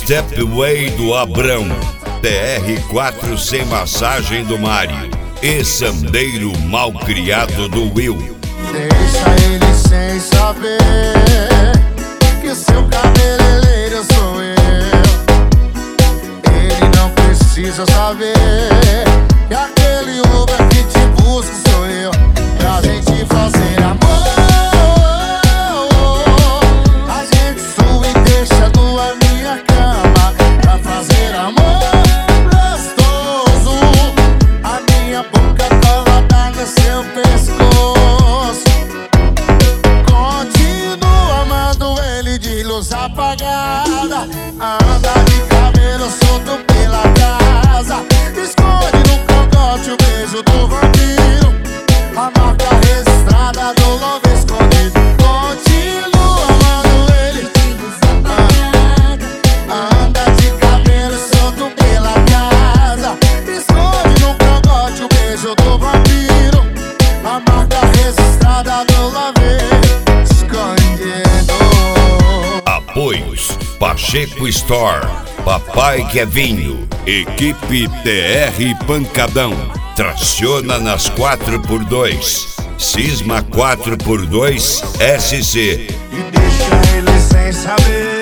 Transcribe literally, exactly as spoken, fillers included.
Stepway do Abrão, T R quatro sem massagem do Mário e Sandeiro Malcriado do Will. Deixa ele sem saber que o seu cabeleireiro sou eu. Ele não precisa saber que aquele Uber que te busca sou eu. Pra gente fazer amor, a gente sube e deixa nua minha cama. Pra fazer amor gostoso, a minha boca colada no seu pescoço. Continua amando ele de luz apagada. Anda de cabelo solto pela casa. Esconde no cangote o beijo do vampiro, a marca registrada do love escondido. Continua amando ele de luz apagada. Anda de cabelo solto pela casa. Esconde no cangote o beijo do vampiro, a marca registrada do love escondido. Apoios Pacheco Store, Papai Kevinho, Equipe T R Pancadão, traciona nas quatro por dois, Cisma quatro por dois S C. E deixa ele sem saber